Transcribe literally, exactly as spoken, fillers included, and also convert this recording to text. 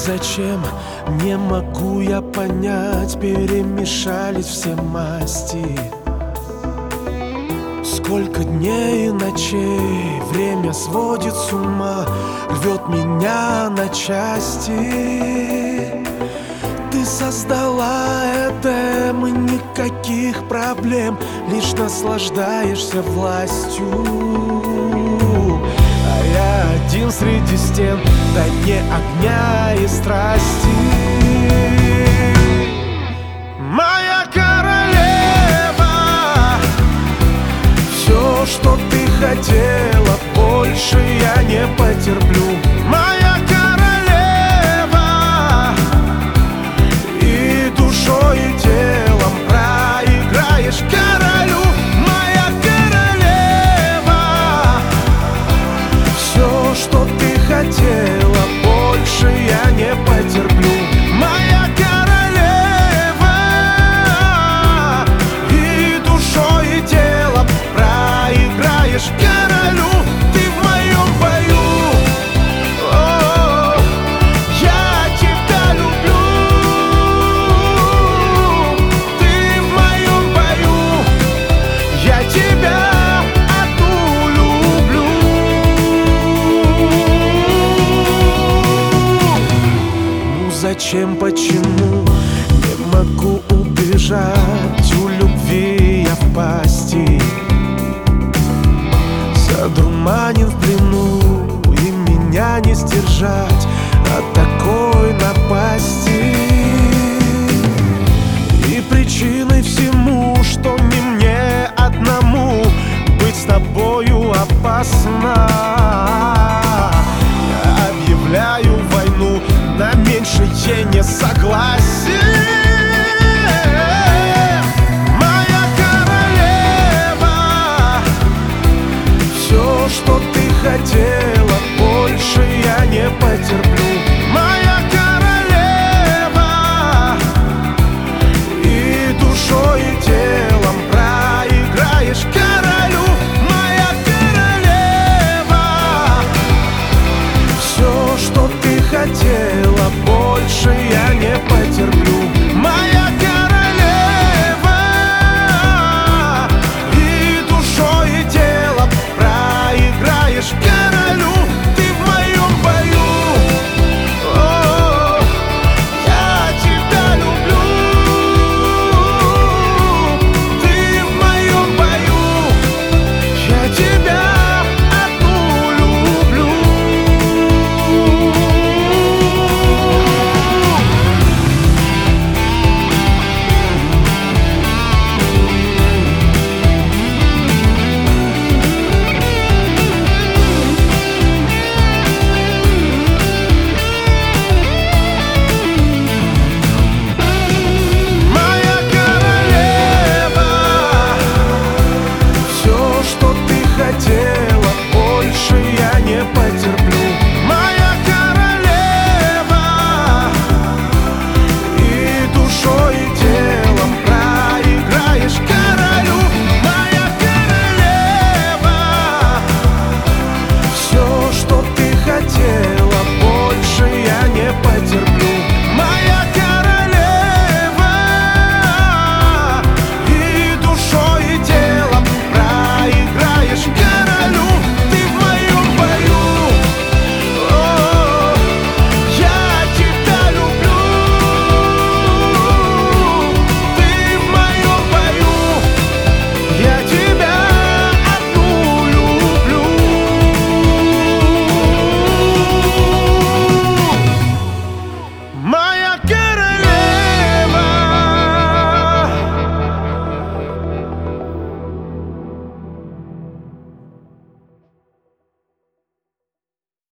Зачем, не могу я понять, перемешались все масти. Сколько дней и ночей, время сводит с ума, рвет меня на части. Ты создала Эдем, и никаких проблем, лишь наслаждаешься властью. А я один среди стен, на дне огня и страсти. Моя королева, все, что ты хотела, больше я не потерплю. Моя королева, и душой, и телом проиграешь королю. Моя королева, все, что ты хотела, больше я не потерплю. Моя королева, и душой, и телом проиграешь королю. Ты в моем бою, о, я тебя люблю. Ты в моем бою, я тебя одну люблю. Ну зачем, почему не могу убежать? У любви я в пасти, задурманен в плену, и меня не сдержать от такой напасти. И причиной всему, что не мне одному быть с тобою опасно. Я объявляю войну на меньшее несогласие.